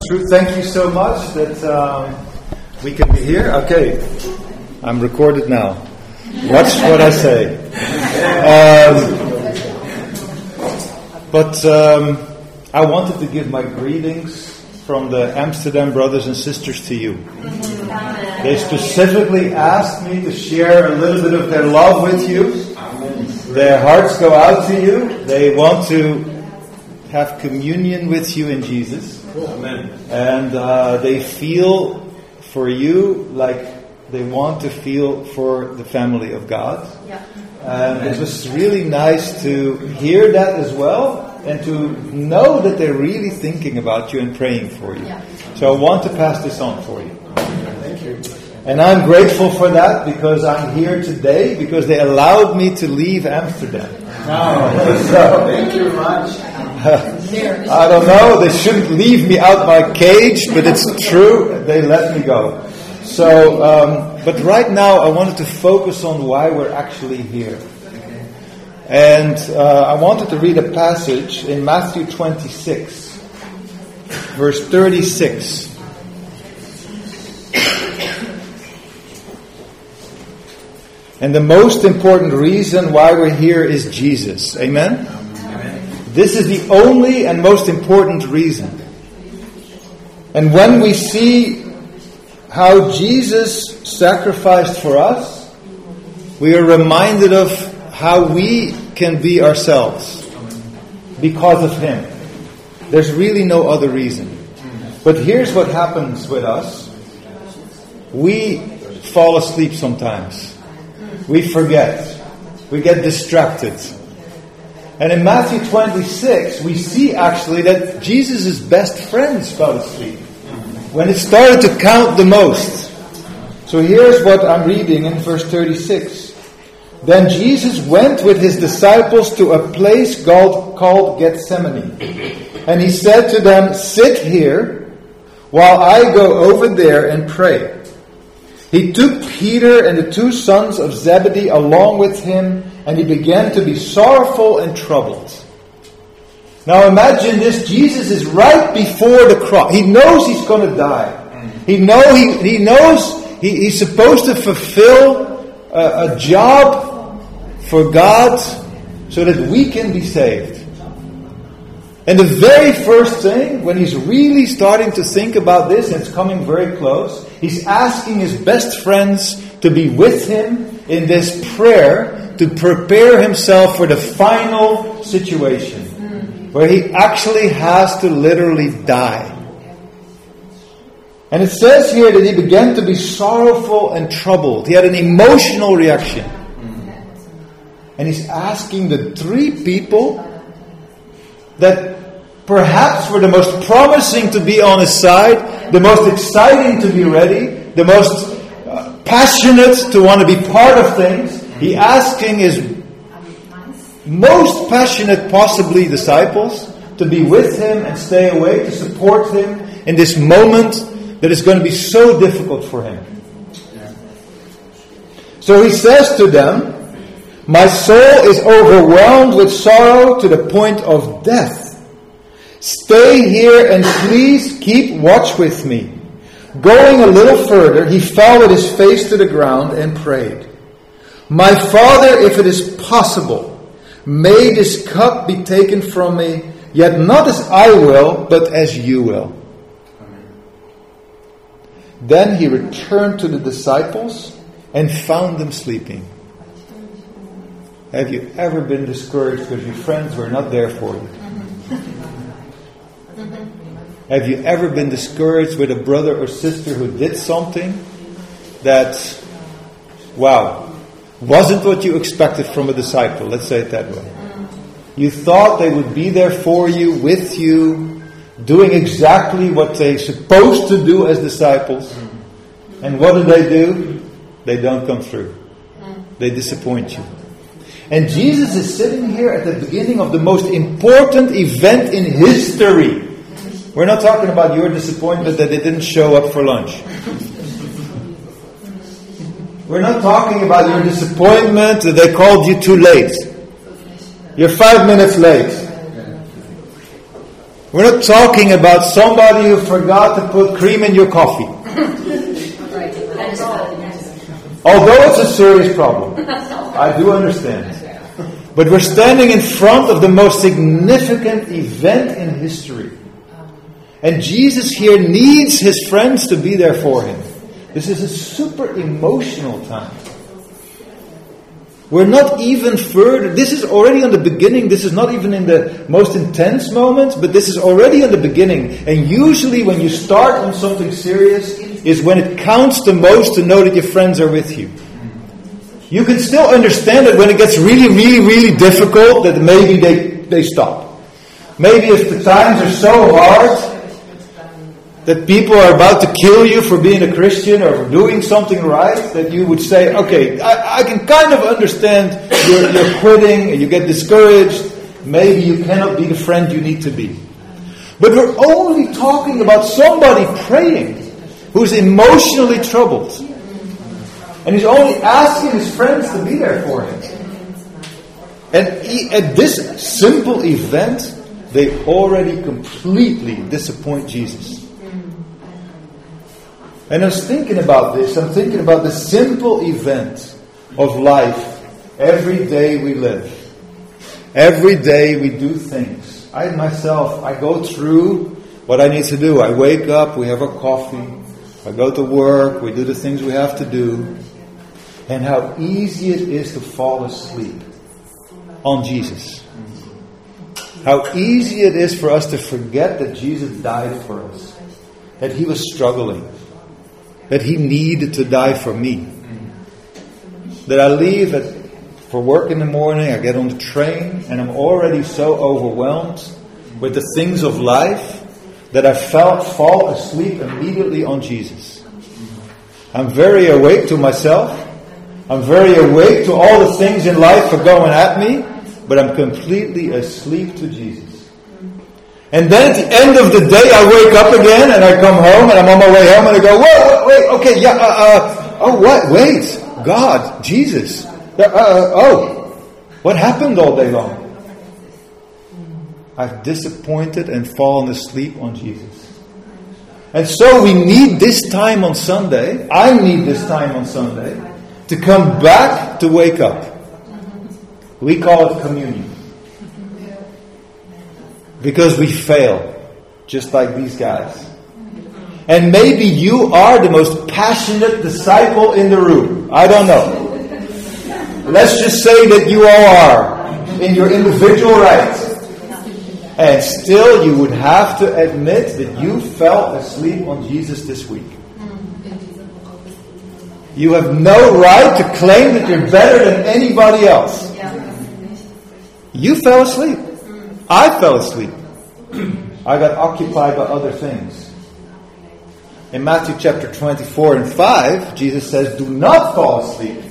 Truth, thank you so much that we can be here. Okay, I'm recorded now. Watch what I say. But I wanted to give my greetings from the Amsterdam brothers and sisters to you. They specifically asked me to share a little bit of their love with you. Their hearts go out to you. They want to have communion with you in Jesus. Amen. And they feel for you like they want to feel for the family of God. Yeah. And it was really nice to hear that as well, and to know that they're really thinking about you and praying for you. Yeah. So I want to pass this on for you. Thank you. And I'm grateful for that, because I'm here today because they allowed me to leave Amsterdam. So, thank you very much. I don't know, they shouldn't leave me out my cage, but it's true, they let me go. So, but right now I wanted to focus on why we're actually here. And I wanted to read a passage in Matthew 26, verse 36. And the most important reason why we're here is Jesus. Amen? This is the only and most important reason. And when we see how Jesus sacrificed for us, we are reminded of how we can be ourselves because of Him. There's really no other reason. But here's what happens with us. We fall asleep sometimes. We forget. We get distracted. And in Matthew 26, we see actually that Jesus' best friends fell asleep when it started to count the most. So here's what I'm reading in verse 36. Then Jesus went with His disciples to a place called Gethsemane. And He said to them, "Sit here while I go over there and pray." He took Peter and the two sons of Zebedee along with Him, and He began to be sorrowful and troubled. Now imagine this, Jesus is right before the cross. He knows He's going to die. He knows He's supposed to fulfill a job for God so that we can be saved. And the very first thing, when He's really starting to think about this, and it's coming very close, He's asking His best friends to be with Him in this prayer to prepare Himself for the final situation, where He actually has to literally die. And it says here that He began to be sorrowful and troubled. He had an emotional reaction. And He's asking the three people that perhaps were the most promising to be on His side, the most exciting to be ready, the most passionate to want to be part of things. He asking His most passionate, possibly, disciples to be with Him and stay away, to support Him in this moment that is going to be so difficult for Him. So He says to them, "My soul is overwhelmed with sorrow to the point of death. Stay here and please keep watch with me." Going a little further, He fell with His face to the ground and prayed, "My Father, if it is possible, may this cup be taken from me, yet not as I will, but as You will." Then He returned to the disciples and found them sleeping. Have you ever been discouraged because your friends were not there for you? Have you ever been discouraged with a brother or sister who did something that, wasn't what you expected from a disciple? Let's say it that way. You thought they would be there for you, with you, doing exactly what they're supposed to do as disciples. And what do? They don't come through. They disappoint you. And Jesus is sitting here at the beginning of the most important event in history. We're not talking about your disappointment that they didn't show up for lunch. We're not talking about your disappointment that they called you too late. You're 5 minutes late. We're not talking about somebody who forgot to put cream in your coffee. Although it's a serious problem. I do understand. But we're standing in front of the most significant event in history. And Jesus here needs his friends to be there for him. This is a super emotional time. We're not even further. This is already on the beginning. This is not even in the most intense moments, but this is already in the beginning. And usually when you start on something serious is when it counts the most to know that your friends are with you. You can still understand it when it gets really, really, really difficult that maybe they stop. Maybe if the times are so hard that people are about to kill you for being a Christian or for doing something right, that you would say, okay, I can kind of understand you're quitting and you get discouraged. Maybe you cannot be the friend you need to be. But we're only talking about somebody praying who's emotionally troubled. And he's only asking his friends to be there for him. And at this simple event, they already completely disappoint Jesus. And I was thinking about this. I'm thinking about the simple event of life. Every day we live. Every day we do things. I go through what I need to do. I wake up, we have our coffee. I go to work, we do the things we have to do. And how easy it is to fall asleep on Jesus. How easy it is for us to forget that Jesus died for us. That he was struggling. That he needed to die for me. That I leave for work in the morning, I get on the train, and I'm already so overwhelmed with the things of life that I fall asleep immediately on Jesus. I'm very awake to myself. I'm very awake to all the things in life are going at me, but I'm completely asleep to Jesus. And then at the end of the day, I wake up again and I come home and I'm on my way home and I go, wait, okay, wait, God, Jesus. What happened all day long? I've disappointed and fallen asleep on Jesus. And so we need this time on Sunday, I need this time on Sunday, to come back to wake up. We call it communion. Because we fail, just like these guys. And maybe you are the most passionate disciple in the room. I don't know. Let's just say that you all are, in your individual right. And still you would have to admit that you fell asleep on Jesus this week. You have no right to claim that you're better than anybody else. You fell asleep. I fell asleep. I got occupied by other things. In Matthew chapter 24 and 5, Jesus says, do not fall asleep.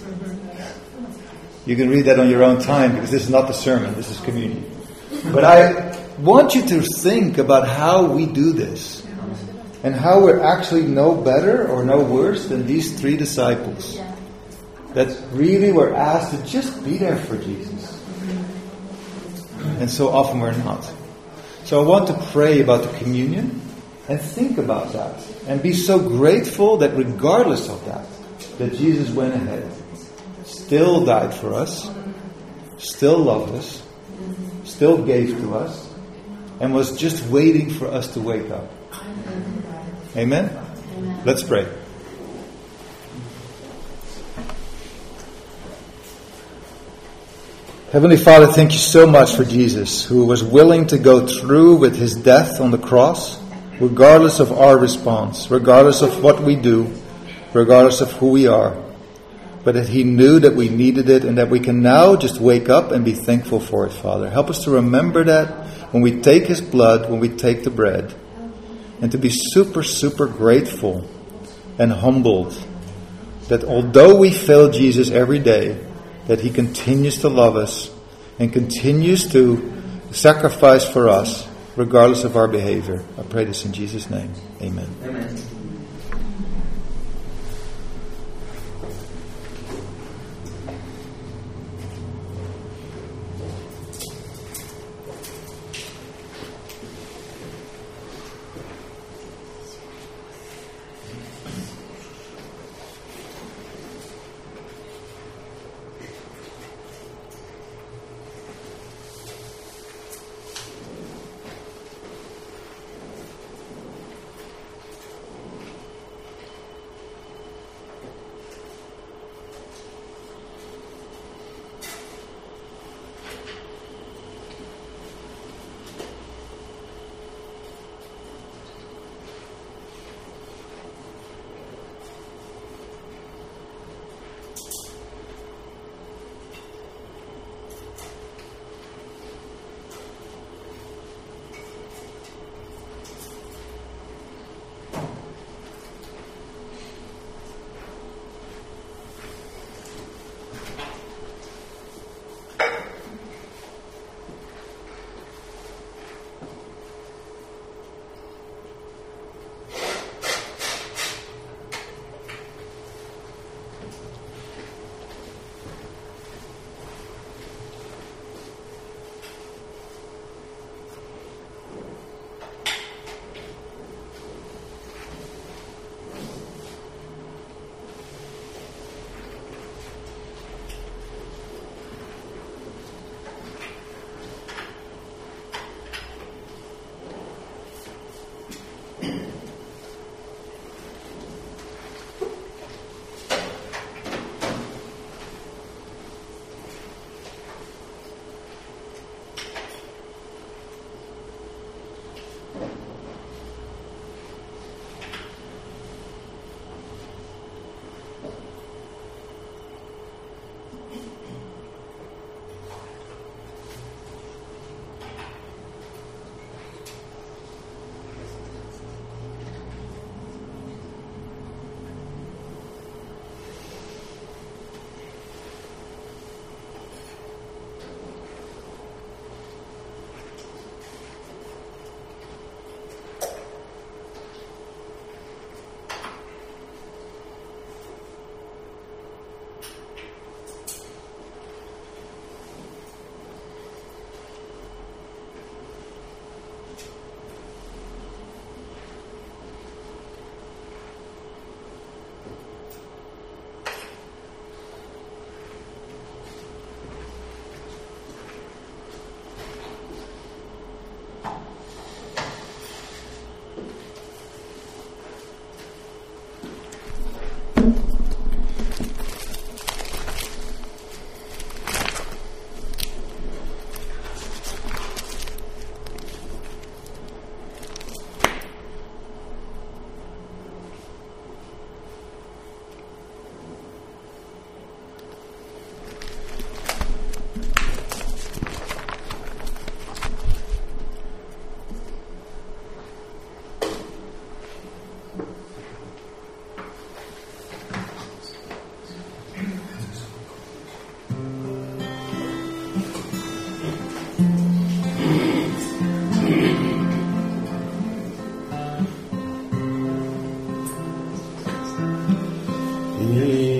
You can read that on your own time because this is not the sermon, this is communion. But I want you to think about how we do this. And how we're actually no better or no worse than these three disciples. That really were asked to just be there for Jesus. And so often we're not. So I want to pray about the communion and think about that. And be so grateful that regardless of that Jesus went ahead. Still died for us. Still loved us. Still gave to us. And was just waiting for us to wake up. Amen? Amen. Let's pray. Heavenly Father, thank you so much for Jesus, who was willing to go through with his death on the cross, regardless of our response, regardless of what we do, regardless of who we are. But that he knew that we needed it and that we can now just wake up and be thankful for it, Father. Help us to remember that when we take his blood, when we take the bread. And to be super, super grateful and humbled that although we fail Jesus every day, that he continues to love us and continues to sacrifice for us regardless of our behavior. I pray this in Jesus' name. Amen. Amen.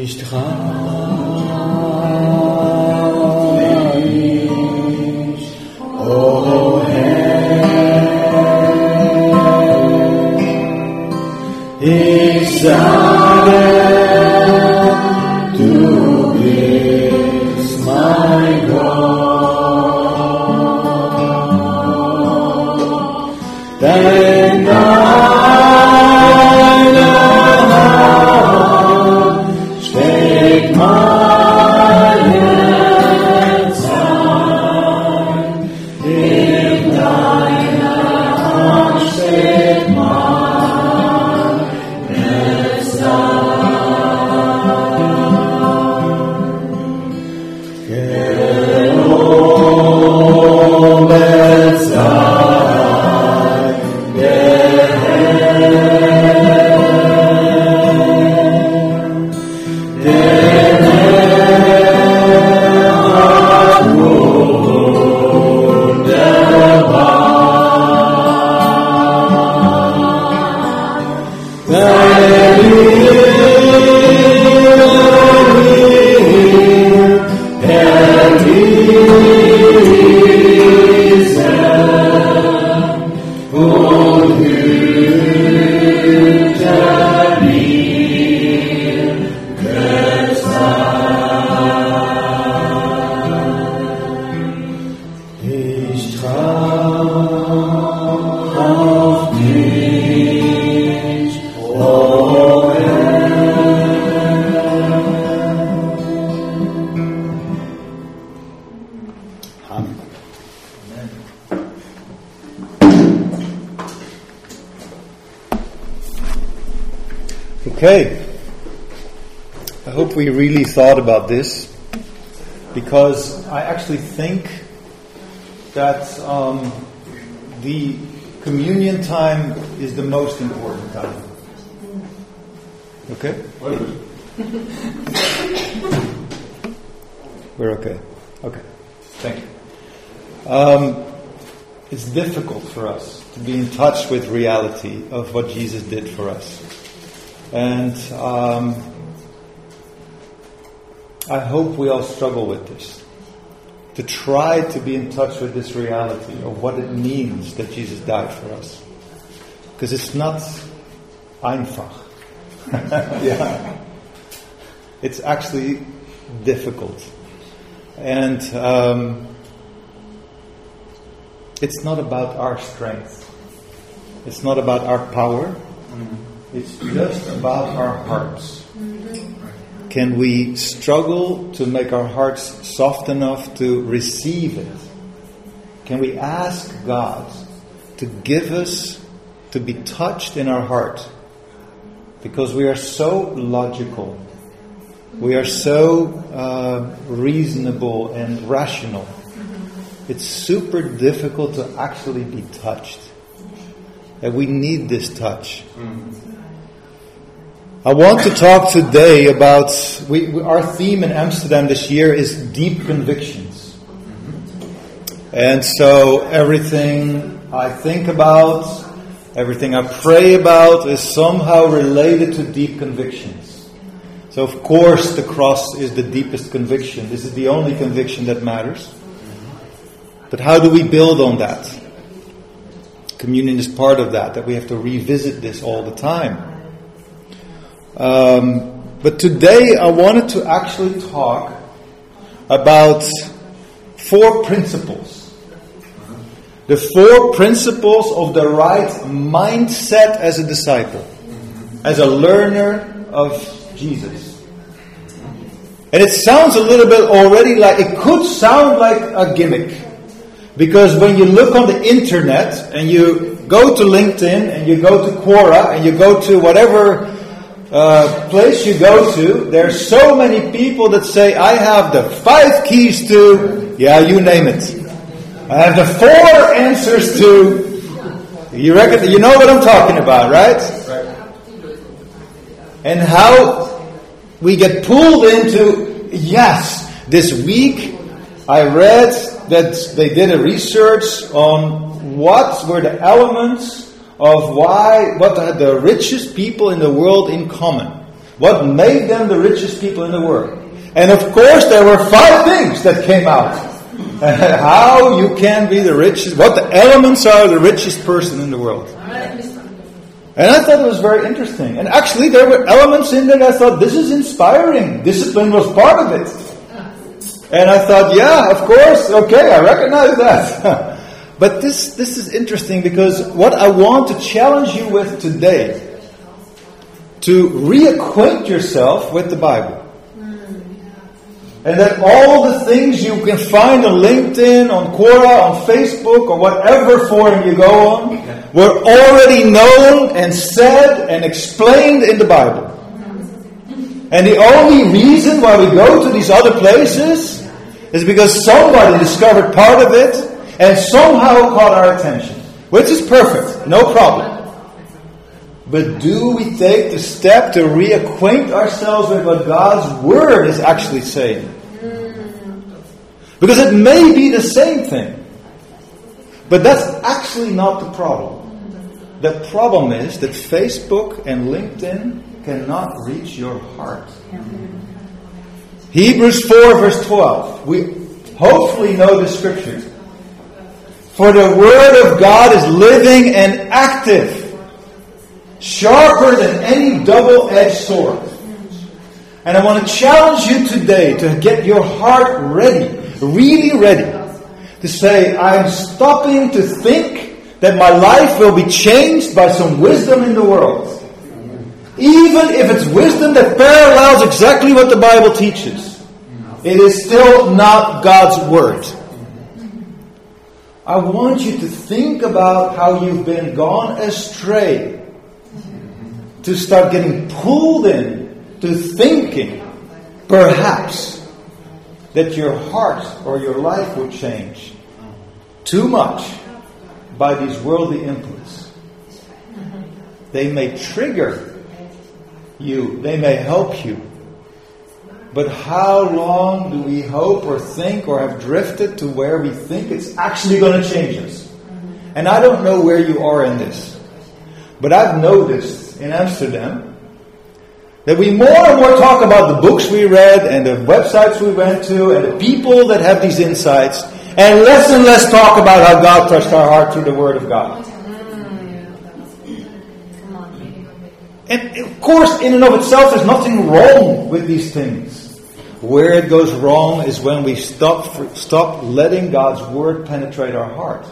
Ich O Herr, ich sage, du bist mein Gott, denn deine Hand steckt mein Herz an, in deiner Hand steckt mein Herz an. Gelobt sei der Okay, I hope we really thought about this, because I actually think that the communion time is the most important time. Okay? We're okay. Okay, thank you. It's difficult for us to be in touch with reality of what Jesus did for us. And I hope we all struggle with this. To try to be in touch with this reality of what it means that Jesus died for us. Because it's not einfach. Yeah. It's actually difficult. And it's not about our strength. It's not about our power. It's just about our hearts. Can we struggle to make our hearts soft enough to receive it? Can we ask God to give us, to be touched in our heart? Because we are so logical. We are so reasonable and rational. It's super difficult to actually be touched. And we need this touch. I want to talk today about, our theme in Amsterdam this year is deep convictions. And so everything I think about, everything I pray about is somehow related to deep convictions. So of course the cross is the deepest conviction. This is the only conviction that matters. But how do we build on that? Communion is part of that we have to revisit this all the time. But today I wanted to actually talk about 4 principles. The 4 principles of the right mindset as a disciple, as a learner of Jesus. And it sounds a little bit already like, it could sound like a gimmick. Because when you look on the internet and you go to LinkedIn and you go to Quora and you go to whatever place you go to, there are so many people that say, I have the 5 keys to, you name it. I have the 4 answers to, you know what I'm talking about, right? And how we get pulled into, yes, this week I read that they did a research on what were the elements of what had the richest people in the world in common. What made them the richest people in the world? And of course there were 5 things that came out. How you can be the richest, what the elements are the richest person in the world. And I thought it was very interesting. And actually there were elements in there that I thought, this is inspiring. Discipline was part of it. And I thought, yeah, of course, okay, I recognize that. But this is interesting because what I want to challenge you with today, to reacquaint yourself with the Bible. And that all the things you can find on LinkedIn, on Quora, on Facebook, or whatever forum you go on, were already known and said and explained in the Bible. And the only reason why we go to these other places is because somebody discovered part of it and somehow caught our attention. Which is perfect, no problem. But do we take the step to reacquaint ourselves with what God's Word is actually saying? Because it may be the same thing. But that's actually not the problem. The problem is that Facebook and LinkedIn cannot reach your heart. Hebrews 4 verse 12. We hopefully know the scripture. For the Word of God is living and active, sharper than any double-edged sword. And I want to challenge you today to get your heart ready, really ready, to say, I'm stopping to think that my life will be changed by some wisdom in the world. Even if it's wisdom that parallels exactly what the Bible teaches, it is still not God's Word. I want you to think about how you've been gone astray, to start getting pulled in to thinking, perhaps, that your heart or your life would change too much by these worldly inputs. They may trigger you, they may help you. But how long do we hope or think or have drifted to where we think it's actually going to change us? And I don't know where you are in this. But I've noticed in Amsterdam that we more and more talk about the books we read and the websites we went to and the people that have these insights, and less talk about how God touched our heart through the Word of God. And of course, in and of itself, there's nothing wrong with these things. Where it goes wrong is when we stop letting God's Word penetrate our heart.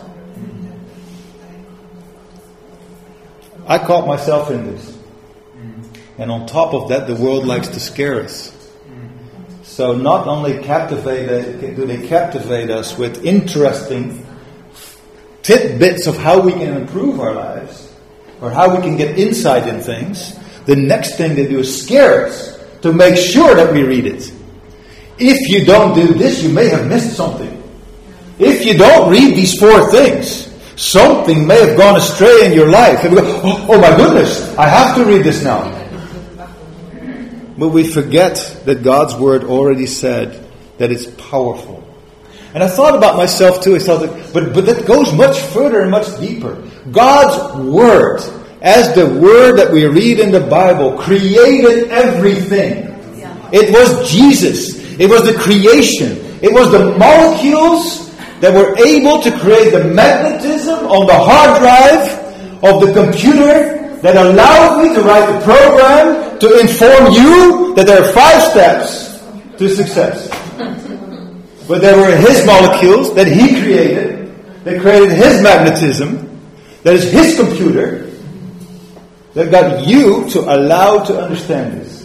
I caught myself in this. And on top of that, the world likes to scare us. So not only do they captivate us with interesting tidbits of how we can improve our lives, or how we can get insight in things, the next thing they do is scare us to make sure that we read it. If you don't do this, you may have missed something. If you don't read these 4 things, something may have gone astray in your life. And we go, oh my goodness, I have to read this now. But we forget that God's Word already said that it's powerful. And I thought about myself too. I thought, but that goes much further and much deeper. God's Word, as the Word that we read in the Bible, created everything. It was Jesus. It was the creation. It was the molecules that were able to create the magnetism on the hard drive of the computer that allowed me to write the program to inform you that there are 5 steps to success. But there were His molecules that He created, that created His magnetism, that is His computer, that got you to allow to understand this.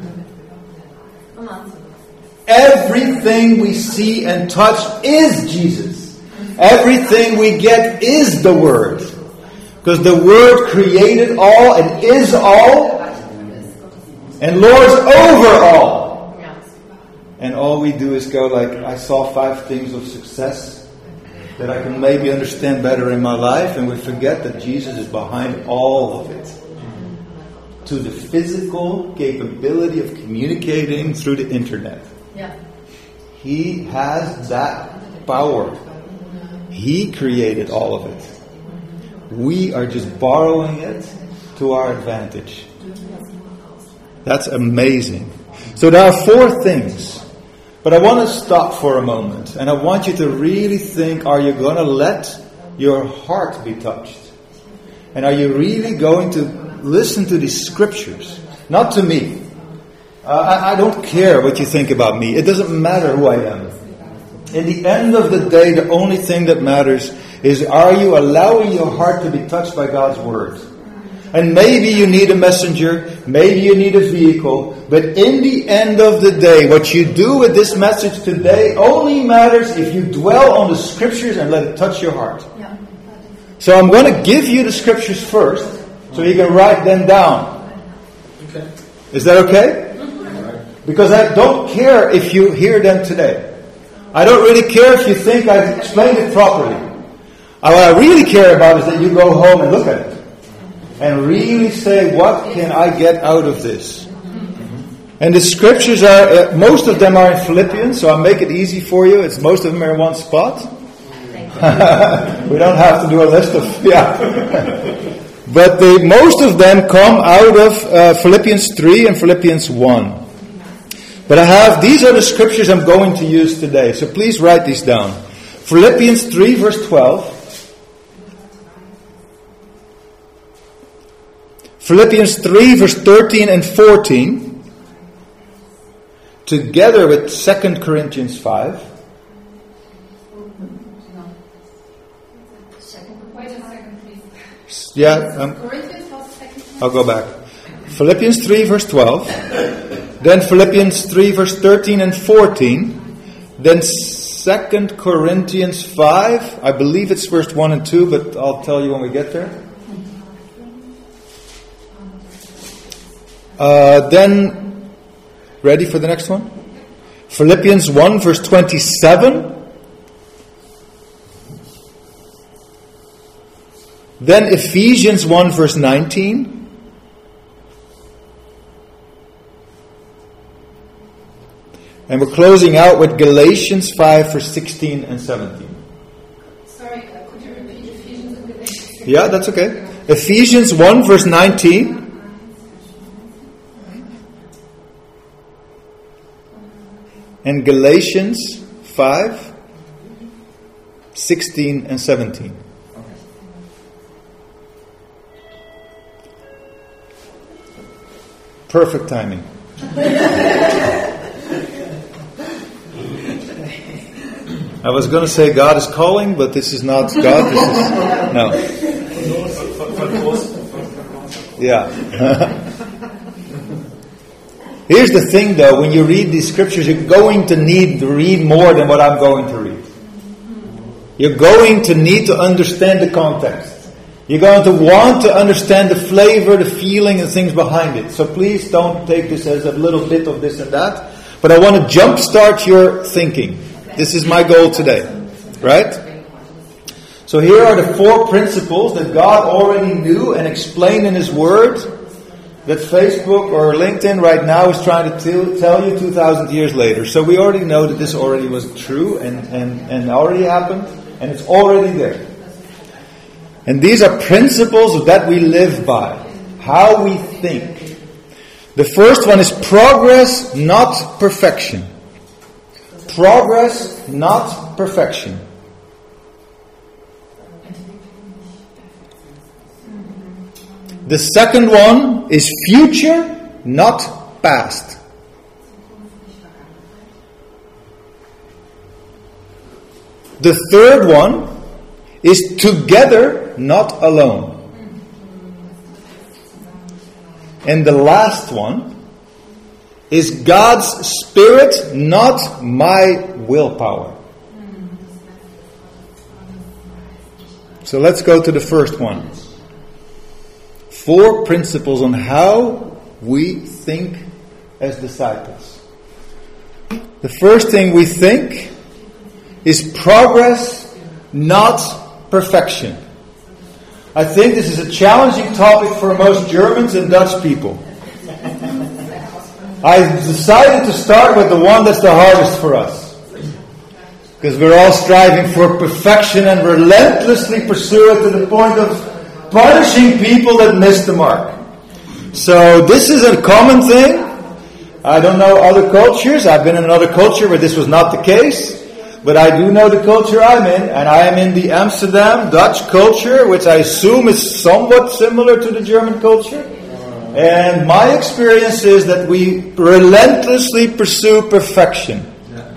Everything we see and touch is Jesus. Everything we get is the Word. Because the Word created all and is all and lords over all. And all we do is go like, I saw 5 things of success that I can maybe understand better in my life, and we forget that Jesus is behind all of it. To the physical capability of communicating through the internet. Yeah. He has that power. He created all of it. We are just borrowing it to our advantage. That's amazing. So there are 4 things. But I want to stop for a moment. And I want you to really think, are you going to let your heart be touched? And are you really going to listen to these scriptures? Not to me. I don't care what you think about me. It doesn't matter who I am. In the end of the day, the only thing that matters is, are you allowing your heart to be touched by God's Word? And maybe you need a messenger, maybe you need a vehicle, but in the end of the day, what you do with this message today only matters if you dwell on the scriptures and let it touch your heart. Yeah. So I'm going to give you the scriptures first, so you can write them down. Okay. Is that okay? Because I don't care if you hear them today. I don't really care if you think I've explained it properly. What I really care about is that you go home and look at it. And really say, what can I get out of this? And the scriptures are, most of them are in Philippians, so I'll make it easy for you. Most of them are in one spot. We don't have to do a list of, But most of them come out of Philippians 3 and Philippians 1. But these are the scriptures I'm going to use today. So please write these down. Philippians 3 verse 12. Philippians 3 verse 13 and 14. Together with 2 Corinthians 5. Wait a second, please. Yeah. Corinthians was second. I'll go back. Philippians 3 verse 12. Then Philippians 3 verse 13 and 14. Then 2 Corinthians 5. I believe it's verse 1 and 2, but I'll tell you when we get there. Then, ready for the next one? Philippians 1 verse 27. Then Ephesians 1 verse 19. And we're closing out with Galatians 5 verse 16 and 17. Sorry, could you repeat Ephesians and Galatians? Yeah, that's okay. Ephesians 1 verse 19. And Galatians 5, 16 and 17. Perfect timing. I was going to say God is calling, but this is not God. This is, no. Yeah. Here's the thing though, when you read these scriptures, you're going to need to read more than what I'm going to read. You're going to need to understand the context. You're going to want to understand the flavor, the feeling, and things behind it. So please don't take this as a little bit of this and that. But I want to jumpstart your thinking. This is my goal today. Right? So here are the 4 principles that God already knew and explained in His Word, that Facebook or LinkedIn right now is trying to tell you 2,000 years later. So we already know that this already was true and already happened, and it's already there. And these are principles that we live by. How we think. The first one is progress, not perfection. Progress, not perfection. The second one is future, not past. The third one is together, not alone. And the last one is God's Spirit, not my willpower. So let's go to the first one. 4 principles on how we think as disciples. The first thing we think is progress, not perfection. I think this is a challenging topic for most Germans and Dutch people. I decided to start with the one that's the hardest for us. Because we're all striving for perfection and relentlessly pursue it to the point of punishing people that miss the mark. So this is a common thing. I don't know other cultures. I've been in another culture where this was not the case. But I do know the culture I'm in. And I am in the Amsterdam Dutch culture, which I assume is somewhat similar to the German culture. And my experience is that we relentlessly pursue perfection.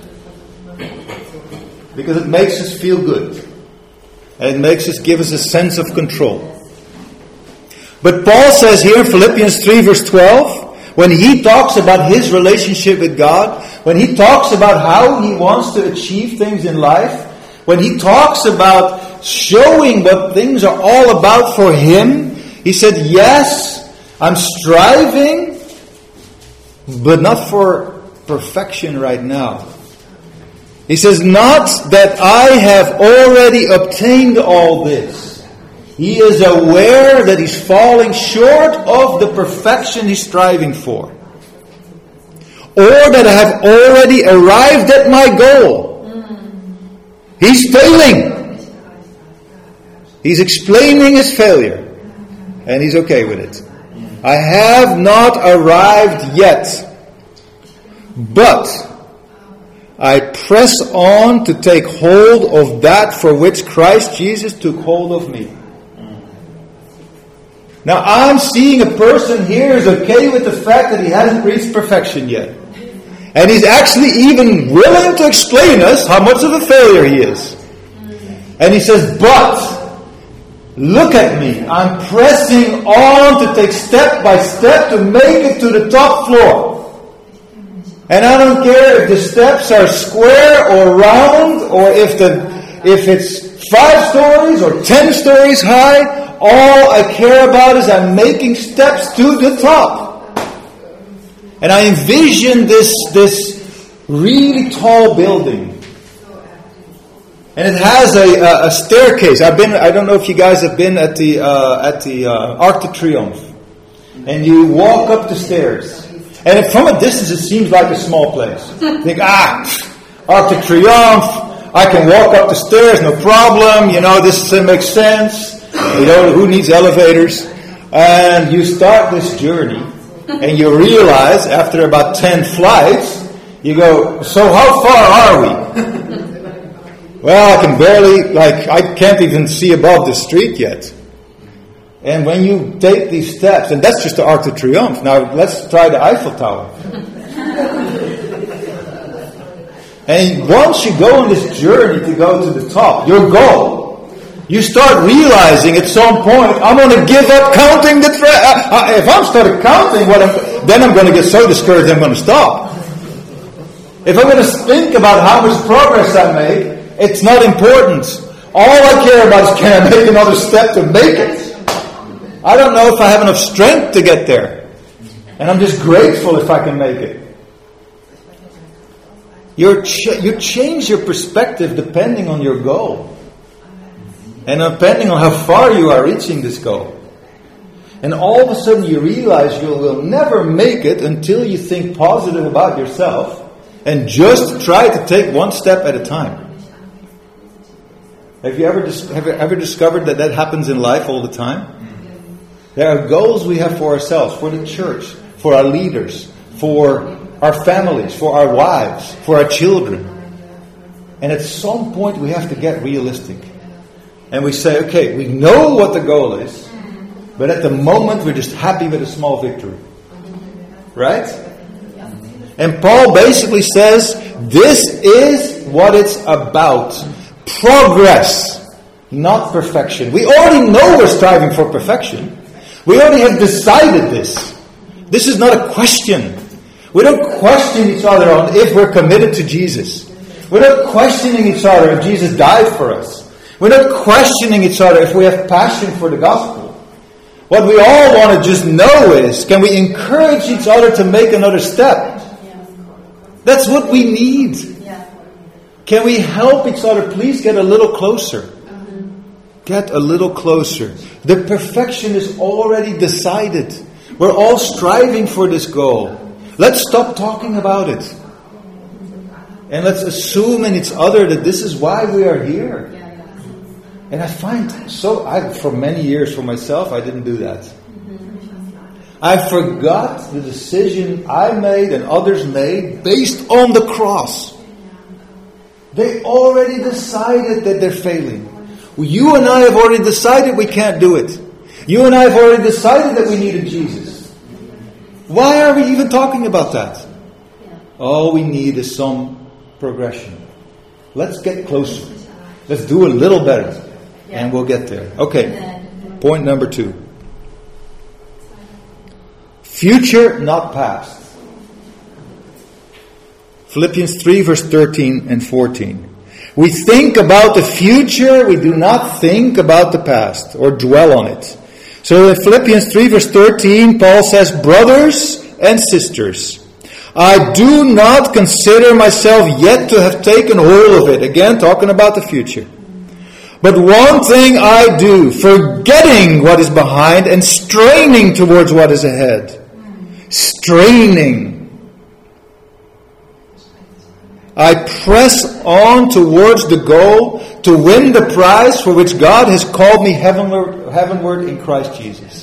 Because it makes us feel good. And it makes us, give us a sense of control. But Paul says here in Philippians 3 verse 12, when he talks about his relationship with God, when he talks about how he wants to achieve things in life, when he talks about showing what things are all about for him, he said, yes, I'm striving, but not for perfection right now. He says, not that I have already obtained all this. He is aware that he's falling short of the perfection he's striving for. Or that I have already arrived at my goal. He's failing. He's explaining his failure. And he's okay with it. I have not arrived yet. But I press on to take hold of that for which Christ Jesus took hold of me. Now I'm seeing a person here who's okay with the fact that he hasn't reached perfection yet. And he's actually even willing to explain us how much of a failure he is. And he says, but look at me. I'm pressing on to take step by step to make it to the top floor. And I don't care if the steps are square or round, or if it's 5 stories or 10 stories high. All I care about is I'm making steps to the top. And I envision this really tall building. And it has a staircase. I don't know if you guys have been at the Arc de Triomphe. And you walk up the stairs. And from a distance it seems like a small place. You think, Arc de Triomphe, I can walk up the stairs, no problem. This makes sense. Who needs elevators? And you start this journey, and you realize after about 10 flights, you go, so how far are we? Well, I can't even see above the street yet. And when you take these steps, and that's just the Arc de Triomphe. Now let's try the Eiffel Tower. And once you go on this journey to go to the top, your goal, you start realizing at some point, I'm going to give up counting the if I'm started counting, then I'm going to get so discouraged I'm going to stop. If I'm going to think about how much progress I make, it's not important. All I care about is can I make another step to make it. I don't know if I have enough strength to get there. And I'm just grateful if I can make it. You change your perspective depending on your goal. And depending on how far you are reaching this goal. And all of a sudden you realize you will never make it until you think positive about yourself and just try to take one step at a time. Have you ever discovered that happens in life all the time? There are goals we have for ourselves, for the church, for our leaders, for our families, for our wives, for our children. And at some point we have to get realistic. And we say, okay, we know what the goal is, but at the moment we're just happy with a small victory. Right? And Paul basically says, this is what it's about. Progress, not perfection. We already know we're striving for perfection. We already have decided this. This is not a question. We don't question each other on if we're committed to Jesus. We're not questioning each other if Jesus died for us. We're not questioning each other if we have passion for the gospel. What we all want to just know is, can we encourage each other to make another step? That's what we need. Can we help each other? Please get a little closer. Get a little closer. The perfection is already decided. We're all striving for this goal. Let's stop talking about it. And let's assume in each other that this is why we are here. And I find for many years for myself, I didn't do that. I forgot the decision I made and others made based on the cross. They already decided that they're failing. You and I have already decided we can't do it. You and I have already decided that we needed Jesus. Why are we even talking about that? All we need is some progression. Let's get closer. Let's do a little better. And we'll get there. Okay. Point number 2. Future, not past. Philippians 3 verse 13 and 14. We think about the future, we do not think about the past or dwell on it. So in Philippians 3 verse 13, Paul says, brothers and sisters, I do not consider myself yet to have taken hold of it. Again, talking about the future. But one thing I do, forgetting what is behind and straining towards what is ahead. Straining. I press on towards the goal to win the prize for which God has called me heavenward in Christ Jesus.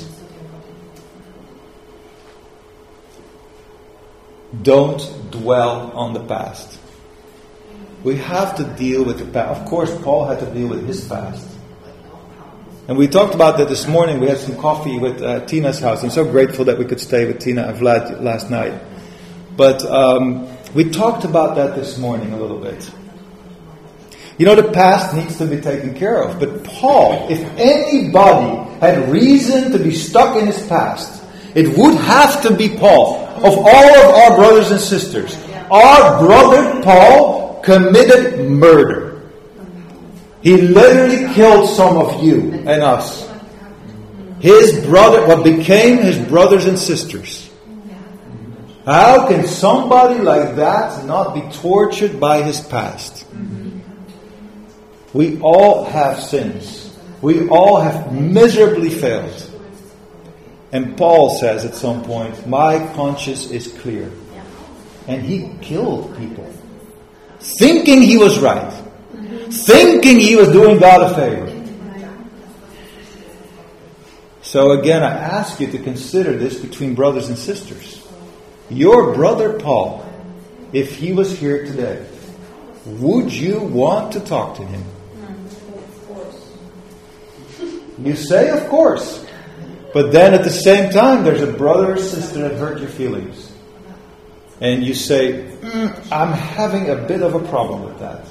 Don't dwell on the past. We have to deal with the past. Of course, Paul had to deal with his past. And we talked about that this morning. We had some coffee with Tina's house. I'm so grateful that we could stay with Tina and Vlad last night. But we talked about that this morning a little bit. You know, the past needs to be taken care of. But Paul, if anybody had reason to be stuck in his past, it would have to be Paul. Of all of our brothers and sisters, our brother Paul committed murder. He literally killed some of you and us. His brother, what became his brothers and sisters. How can somebody like that not be tortured by his past? We all have sins. We all have miserably failed. And Paul says at some point, my conscience is clear. And he killed people. Thinking he was right. Thinking he was doing God a favor. So again, I ask you to consider this between brothers and sisters. Your brother Paul, if he was here today, would you want to talk to him? You say, of course. But then at the same time, there's a brother or sister that hurt your feelings. And you say, I'm having a bit of a problem with that.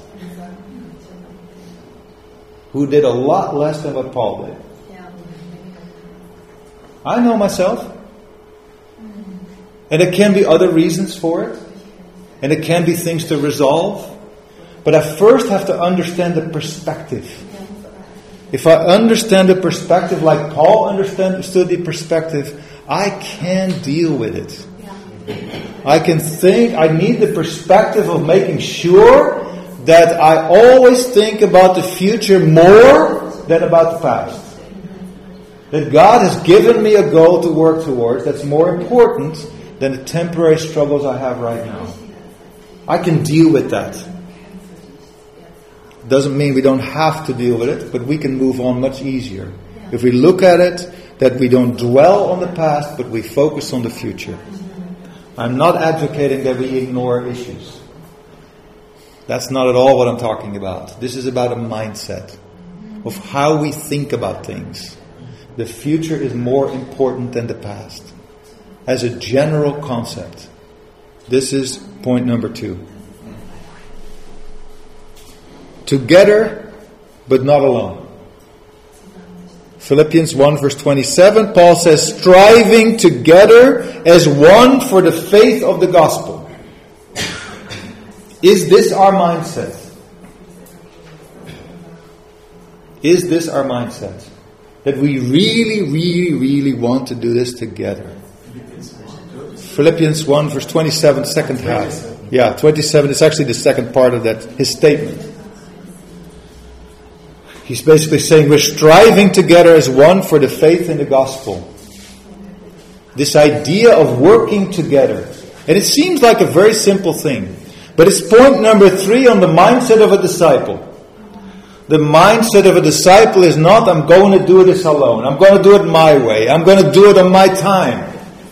Who did a lot less than what Paul did. I know myself. And there can be other reasons for it. And it can be things to resolve. But I first have to understand the perspective. If I understand the perspective like Paul understood the perspective, I can deal with it. I can think, I need the perspective of making sure that I always think about the future more than about the past. That God has given me a goal to work towards that's more important than the temporary struggles I have right now. I can deal with that. Doesn't mean we don't have to deal with it, but we can move on much easier. If we look at it, that we don't dwell on the past, but we focus on the future. I'm not advocating that we ignore issues. That's not at all what I'm talking about. This is about a mindset of how we think about things. The future is more important than the past. As a general concept. This is point number 2. Together, but not alone. Philippians 1 verse 27, Paul says, striving together as one for the faith of the gospel. Is this our mindset? Is this our mindset? That we really want to do this together. Philippians 1 verse 27, second half. Yeah, 27 is actually the second part of that, his statement. He's basically saying we're striving together as one for the faith in the gospel. This idea of working together. And it seems like a very simple thing. But it's point number 3 on the mindset of a disciple. The mindset of a disciple is not, I'm going to do this alone. I'm going to do it my way. I'm going to do it on my time.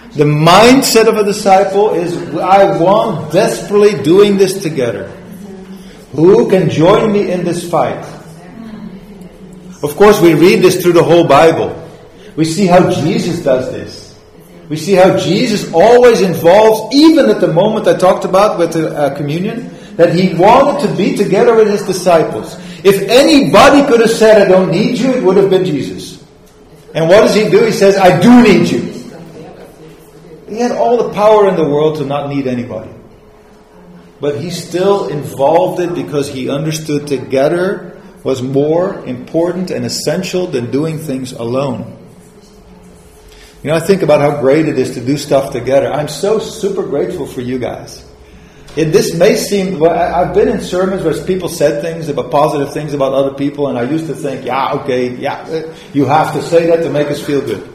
The mindset of a disciple is, I want desperately doing this together. Who can join me in this fight? Of course, we read this through the whole Bible. We see how Jesus does this. We see how Jesus always involves, even at the moment I talked about with the communion, that he wanted to be together with his disciples. If anybody could have said, I don't need you, it would have been Jesus. And what does he do? He says, I do need you. He had all the power in the world to not need anybody. But he still involved it because he understood together was more important and essential than doing things alone. You know, I think about how great it is to do stuff together. I'm so super grateful for you guys. This may seem, well, I've been in sermons where people said things about positive things about other people, and I used to think, you have to say that to make us feel good.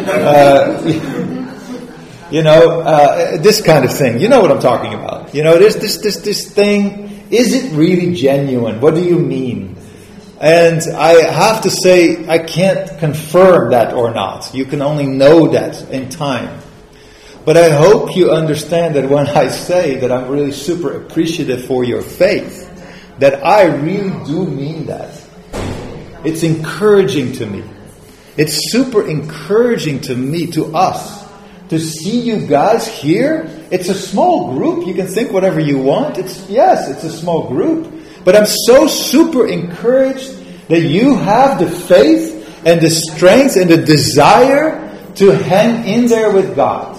This kind of thing. You know what I'm talking about. You know, there's this thing. Is it really genuine? What do you mean? And I have to say, I can't confirm that or not. You can only know that in time. But I hope you understand that when I say that I'm really super appreciative for your faith, that I really do mean that. It's encouraging to me. It's super encouraging to me, to us, to see you guys here. It's a small group. You can think whatever you want. It's a small group. But I'm so super encouraged that you have the faith and the strength and the desire to hang in there with God.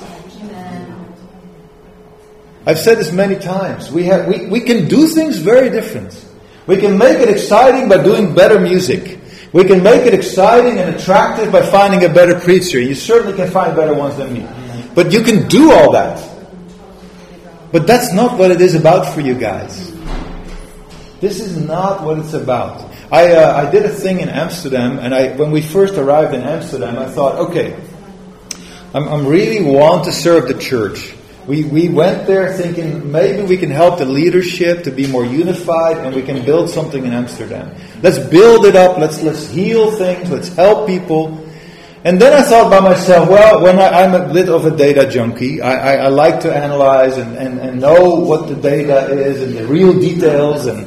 I've said this many times. We can do things very different. We can make it exciting by doing better music. We can make it exciting and attractive by finding a better preacher. You certainly can find better ones than me. But you can do all that. But that's not what it is about for you guys. This is not what it's about. I did a thing in Amsterdam, and when we first arrived in Amsterdam, I thought, okay, I'm really want to serve the church. We went there thinking maybe we can help the leadership to be more unified, and we can build something in Amsterdam. Let's build it up. Let's heal things. Let's help people. And then I thought by myself, well, when I'm a bit of a data junkie, I like to analyze and know what the data is and the real details, and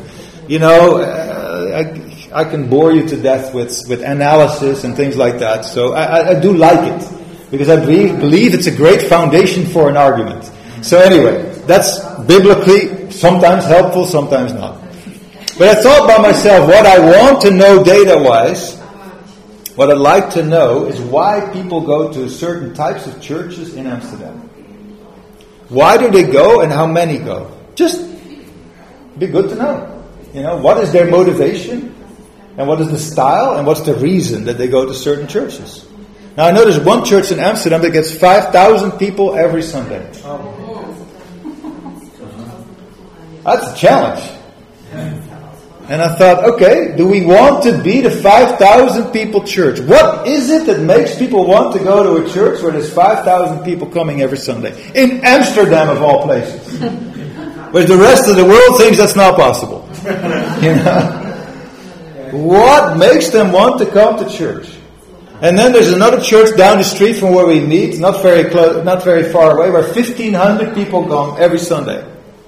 I can bore you to death with analysis and things like that. So I do like it because I believe it's a great foundation for an argument. So anyway, that's biblically sometimes helpful, sometimes not. But I thought by myself, what I want to know data-wise, what I'd like to know is why people go to certain types of churches in Amsterdam. Why do they go and how many go? Just be good to know. What is their motivation? And what is the style? And what's the reason that they go to certain churches? Now I know there's one church in Amsterdam that gets 5,000 people every Sunday. That's a challenge. And I thought, okay, do we want to be the 5,000 people church? What is it that makes people want to go to a church where there's 5,000 people coming every Sunday? In Amsterdam, of all places. Whereas the rest of the world thinks that's not possible. What makes them want to come to church? And then there's another church down the street from where we meet, not very close, not very far away, where 1,500 people come every Sunday.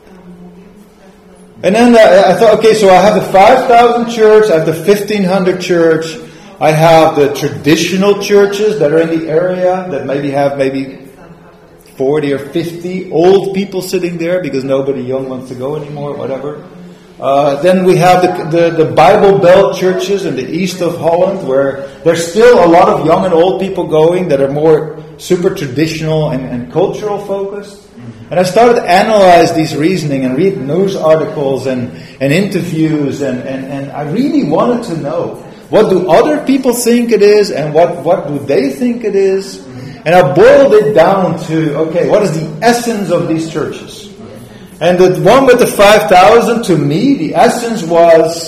And then I thought, okay, so I have the 5,000 church, I have the 1,500 church, I have the traditional churches that are in the area that maybe have 40 or 50 old people sitting there because nobody young wants to go anymore, whatever. Then we have the Bible Belt churches in the east of Holland, where there's still a lot of young and old people going that are more super traditional and cultural focused. And I started to analyze these reasoning and read news articles and interviews, and I really wanted to know, what do other people think it is, and what do they think it is? And I boiled it down to, okay, what is the essence of these churches? And the one with the 5,000, to me, the essence was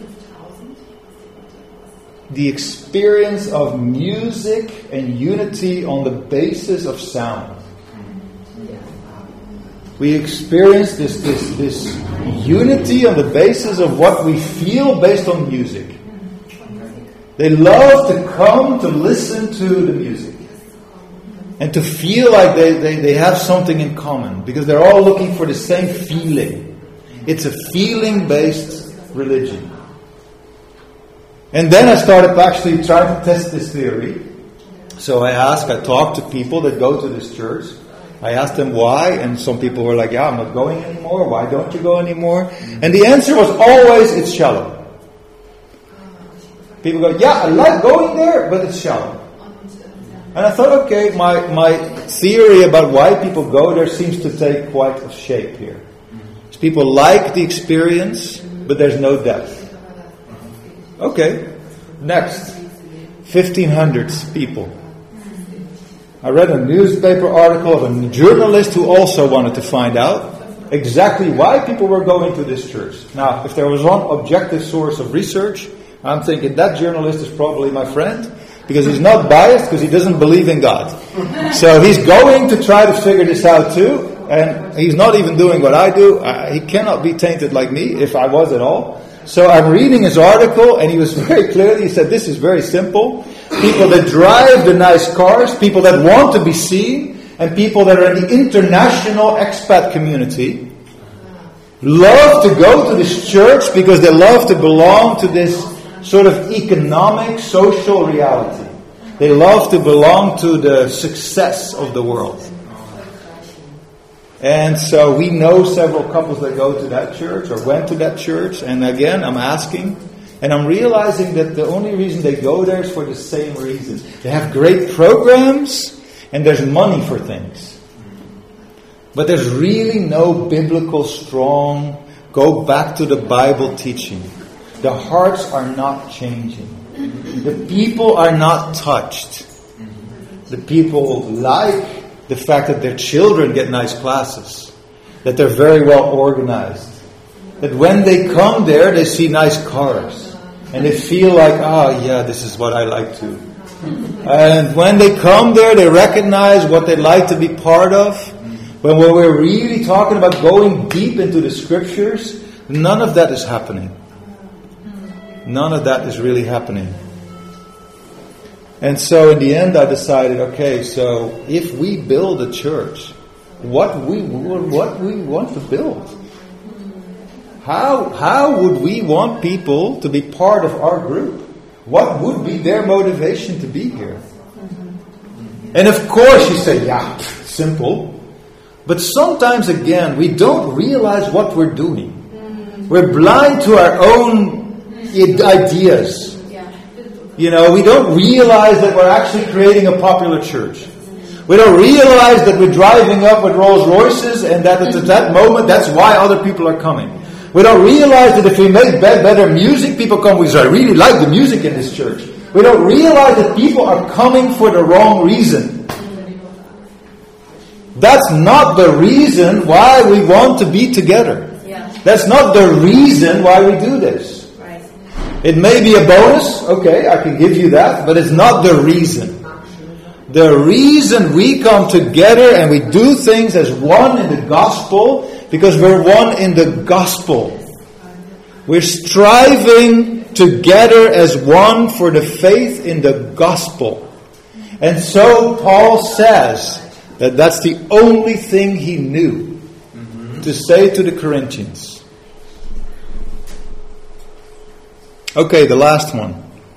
the experience of music and unity on the basis of sound. We experience this unity on the basis of what we feel based on music. They love to come to listen to the music. and to feel like they have something in common, because they're all looking for the same feeling. It's a feeling-based religion. And then I started actually trying to test this theory. So I talked to people that go to this church. I asked them why, and some people were like, I'm not going anymore. Why don't you go anymore? And the answer was always, it's shallow. People go, I like going there, but it's shallow. And I thought, okay, my theory about why people go there seems to take quite a shape here. People like the experience, but there's no depth. Okay, next. 1,500 people. I read a newspaper article of a journalist who also wanted to find out exactly why people were going to this church. Now, if there was one objective source of research, I'm thinking that journalist is probably my friend, because he's not biased, because he doesn't believe in God. So he's going to try to figure this out too, and he's not even doing what I do. He cannot be tainted like me, if I was at all. So I'm reading his article, and he was very clear. He said, this is very simple. People that drive the nice cars, people that want to be seen, and people that are in the international expat community love to go to this church because they love to belong to this sort of economic, social reality. They love to belong to the success of the world. And so we know several couples that go to that church or went to that church. And again, I'm asking, and I'm realizing that the only reason they go there is for the same reason. They have great programs and there's money for things. But there's really no biblical strong, go back to the Bible teaching. The hearts are not changing. The people are not touched. The people like the fact that their children get nice classes, that they're very well organized, that when they come there, they see nice cars, and they feel like, this is what I like too. And when they come there, they recognize what they like to be part of. When we're really talking about going deep into the scriptures, none of that is happening. None of that is really happening. And so in the end I decided, okay, so if we build a church, what we want to build? How would we want people to be part of our group? What would be their motivation to be here? And of course you say, simple. But sometimes again, we don't realize what we're doing. We're blind to our own ideas. We don't realize that we're actually creating a popular church. We don't realize that we're driving up with Rolls Royces and that at that moment, that's why other people are coming. We don't realize that if we make better music, people come, I really like the music in this church. We don't realize that people are coming for the wrong reason. That's not the reason why we want to be together. That's not the reason why we do this. It may be a bonus, okay, I can give you that, but it's not the reason. The reason we come together and we do things as one in the gospel, because we're one in the gospel. We're striving together as one for the faith in the gospel. And so Paul says that that's the only thing he knew to say to the Corinthians. Okay, the last one.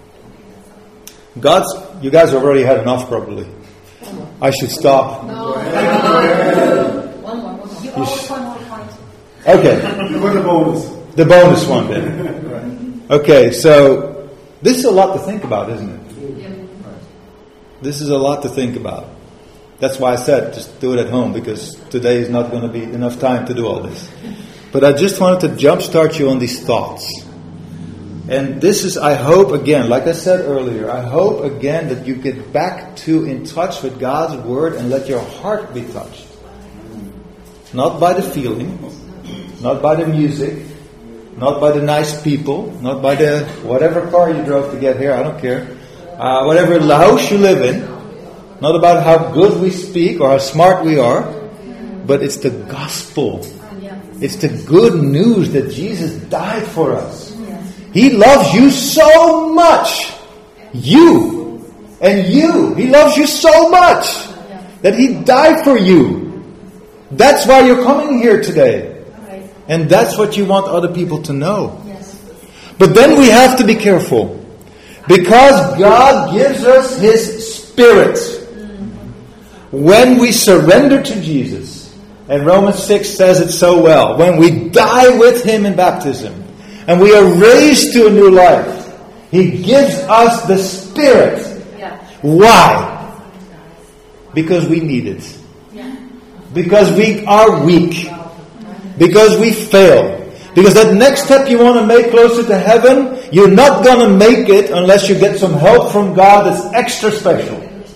You guys already had enough probably. I should stop. No. One more. Okay. The bonus one then. Okay, so this is a lot to think about, isn't it? Yeah. This is a lot to think about. That's why I said just do it at home, because today is not going to be enough time to do all this. But I just wanted to jumpstart you on these thoughts. And this is, I hope again, like I said earlier, I hope again that you get back in touch with God's Word and let your heart be touched. Not by the feeling, not by the music, not by the nice people, not by the whatever car you drove to get here, I don't care. Whatever house you live in, not about how good we speak or how smart we are, but it's the gospel. It's the good news that Jesus died for us. He loves you so much. You and you. He loves you so much. That He died for you. That's why you're coming here today. And that's what you want other people to know. But then we have to be careful. Because God gives us His Spirit. When we surrender to Jesus. And Romans 6 says it so well. When we die with Him in baptism. And we are raised to a new life. He gives us the Spirit. Why? Because we need it. Because we are weak. Because we fail. Because that next step you want to make closer to heaven, you're not going to make it unless you get some help from God that's extra special.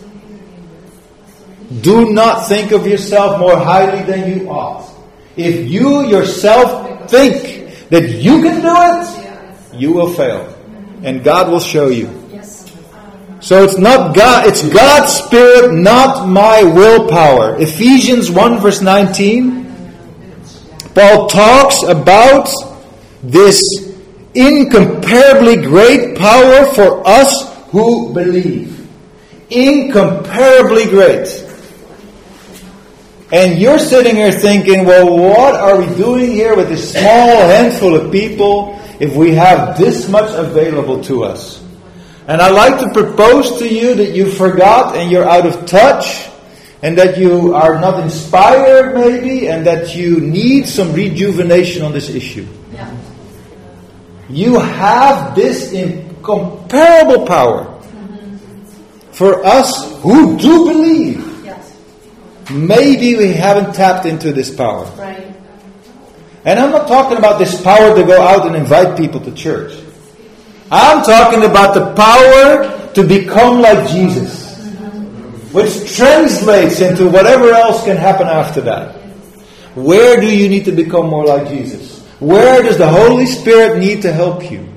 Do not think of yourself more highly than you ought. If you yourself think that you can do it, you will fail. And God will show you. So it's not God, it's God's Spirit, not my willpower. Ephesians 1 verse 19. Paul talks about this incomparably great power for us who believe. Incomparably great. And you're sitting here thinking, well, what are we doing here with this small handful of people if we have this much available to us? And I'd like to propose to you that you forgot and you're out of touch and that you are not inspired maybe and that you need some rejuvenation on this issue. Yeah. You have this incomparable power for us who do believe. Yes. Maybe we haven't tapped into this power. Right. And I'm not talking about this power to go out and invite people to church. I'm talking about the power to become like Jesus. Which translates into whatever else can happen after that. Where do you need to become more like Jesus? Where does the Holy Spirit need to help you?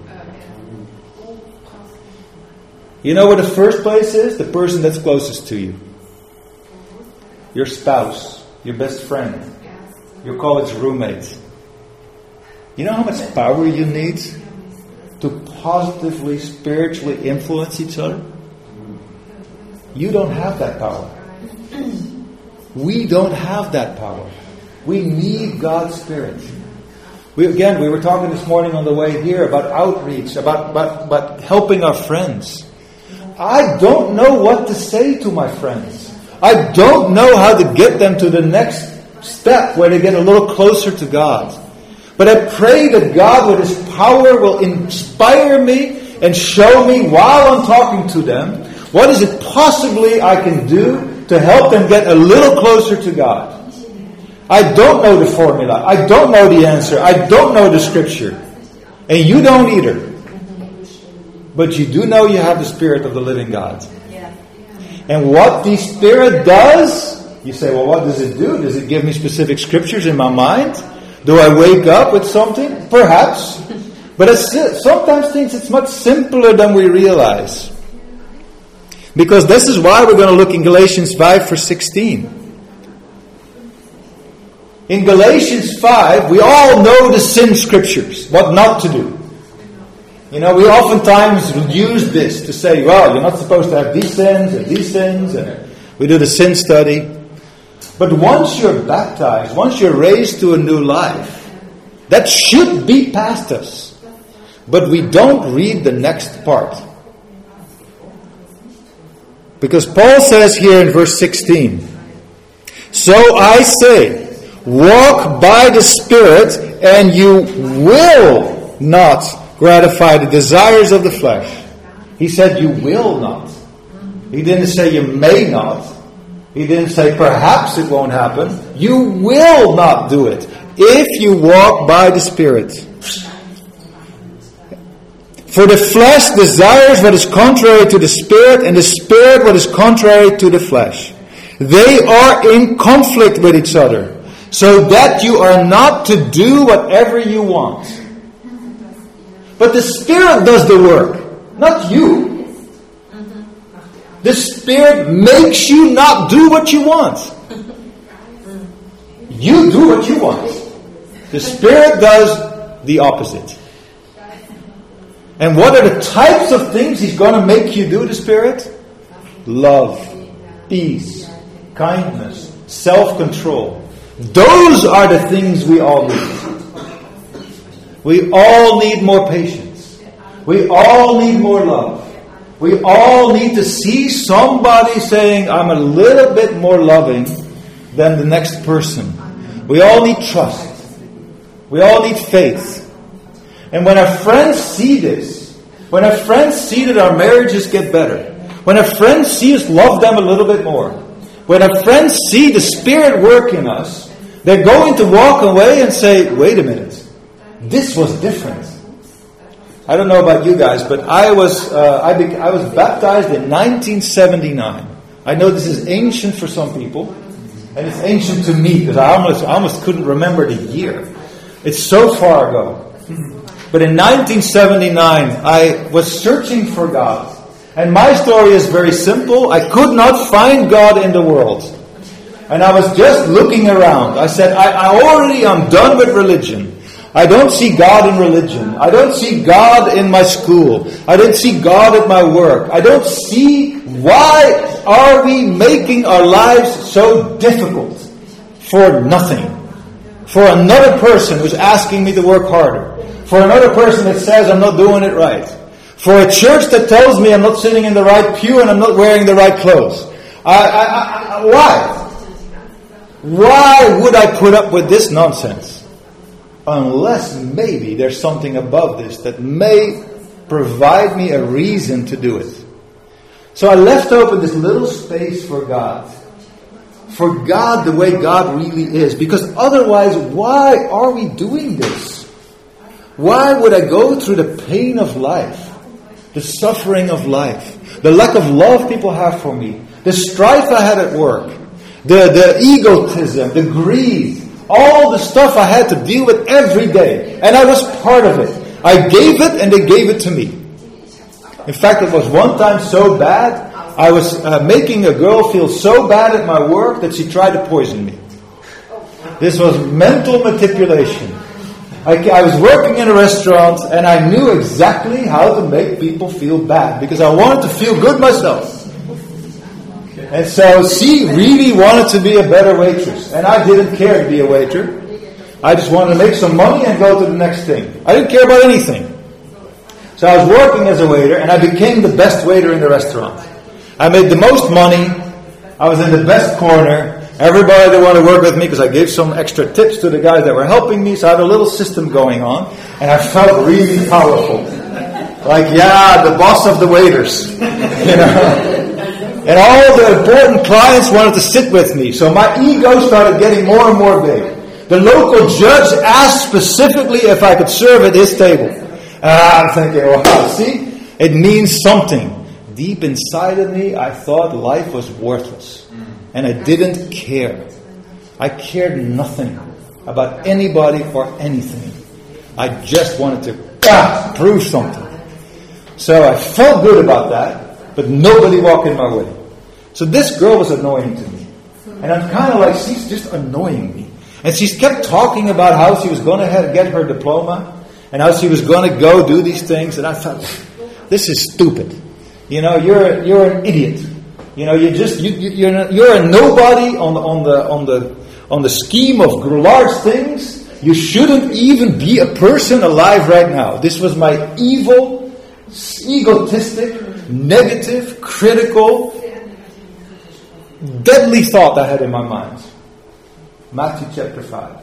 You know where the first place is? The person that's closest to you. Your spouse. Your best friend. Your college roommate. You know how much power you need to positively, spiritually influence each other? You don't have that power. We don't have that power. We need God's Spirit. We were talking this morning on the way here about outreach, about helping our friends. I don't know what to say to my friends. I don't know how to get them to the next step where they get a little closer to God. But I pray that God with His power will inspire me and show me while I'm talking to them, what is it possibly I can do to help them get a little closer to God? I don't know the formula. I don't know the answer. I don't know the scripture. And you don't either. But you do know you have the Spirit of the living God. And what the Spirit does, you say, well, what does it do? Does it give me specific scriptures in my mind? Do I wake up with something? Perhaps. But sometimes things it's much simpler than we realize. Because this is why we're going to look in Galatians 5 verse 16. In Galatians 5, we all know the sin scriptures, what not to do. You know, we oftentimes use this to say, well, you're not supposed to have these sins, and we do the sin study. But once you're baptized, once you're raised to a new life, that should be past us. But we don't read the next part. Because Paul says here in verse 16, so I say, walk by the Spirit, and you will not gratify the desires of the flesh. He said you will not. He didn't say you may not. He didn't say perhaps it won't happen. You will not do it if you walk by the Spirit. For the flesh desires what is contrary to the Spirit, and the Spirit what is contrary to the flesh. They are in conflict with each other, so that you are not to do whatever you want. But the Spirit does the work, not you. The Spirit makes you not do what you want. You do what you want. The Spirit does the opposite. And what are the types of things He's going to make you do, the Spirit? Love, peace, kindness, self-control. Those are the things we all need. We all need more patience. We all need more love. We all need to see somebody saying, I'm a little bit more loving than the next person. We all need trust. We all need faith. And when our friends see this, when our friends see that our marriages get better, when our friends see us love them a little bit more, when our friends see the Spirit work in us, they're going to walk away and say, wait a minute, this was different. I don't know about you guys, but I was baptized in 1979. I know this is ancient for some people, and it's ancient to me because I almost couldn't remember the year. It's so far ago. But in 1979, I was searching for God. And my story is very simple. I could not find God in the world. And I was just looking around. I said, I already am done with religion. I don't see God in religion. I don't see God in my school. I don't see God at my work. I don't see why are we making our lives so difficult for nothing. For another person who's asking me to work harder. For another person that says I'm not doing it right. For a church that tells me I'm not sitting in the right pew and I'm not wearing the right clothes. Why? Why would I put up with this nonsense? Unless maybe there's something above this that may provide me a reason to do it. So I left open this little space for God. For God the way God really is. Because otherwise, why are we doing this? Why would I go through the pain of life? The suffering of life? The lack of love people have for me? The strife I had at work? The egotism? The greed? All the stuff I had to deal with every day. And I was part of it. I gave it and they gave it to me. In fact, it was one time so bad, I was making a girl feel so bad at my work that she tried to poison me. This was mental manipulation. I was working in a restaurant and I knew exactly how to make people feel bad because I wanted to feel good myself. And so she really wanted to be a better waitress. And I didn't care to be a waiter. I just wanted to make some money and go to the next thing. I didn't care about anything. So I was working as a waiter and I became the best waiter in the restaurant. I made the most money. I was in the best corner. Everybody that wanted to work with me because I gave some extra tips to the guys that were helping me. So I had a little system going on. And I felt really powerful. Like, yeah, the boss of the waiters. You know. And all the important clients wanted to sit with me. So my ego started getting more and more big. The local judge asked specifically if I could serve at his table. And I'm thinking, wow, see? It means something. Deep inside of me, I thought life was worthless. And I didn't care. I cared nothing about anybody or anything. I just wanted to prove something. So I felt good about that, but nobody walked in my way. So this girl was annoying to me. And I'm kind of like, she's just annoying me. And she kept talking about how she was going to get her diploma and how she was going to go do these things. And I thought, this is stupid. You know, you're an idiot. You know, you're a nobody on the scheme of large things. You shouldn't even be a person alive right now. This was my evil, egotistic, negative, critical, deadly thought I had in my mind. Matthew chapter 5.